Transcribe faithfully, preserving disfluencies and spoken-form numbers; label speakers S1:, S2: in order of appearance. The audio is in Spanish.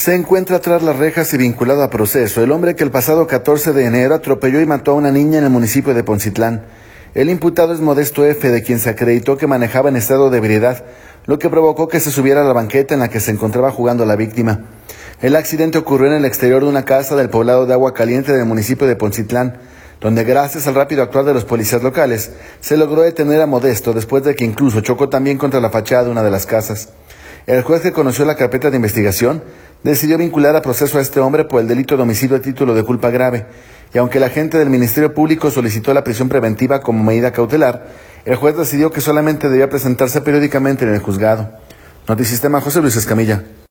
S1: Se encuentra tras las rejas y vinculado a proceso el hombre que el pasado catorce de enero atropelló y mató a una niña en el municipio de Poncitlán. El imputado es Modesto F., de quien se acreditó que manejaba en estado de ebriedad, lo que provocó que se subiera a la banqueta en la que se encontraba jugando la víctima. El accidente ocurrió en el exterior de una casa del poblado de Agua Caliente del municipio de Poncitlán, donde gracias al rápido actuar de los policías locales, se logró detener a Modesto después de que incluso chocó también contra la fachada de una de las casas. El juez, que conoció la carpeta de investigación, decidió vincular a proceso a este hombre por el delito de homicidio a título de culpa grave, y aunque el agente del Ministerio Público solicitó la prisión preventiva como medida cautelar, el juez decidió que solamente debía presentarse periódicamente en el juzgado. Notisistema, José Luis Escamilla.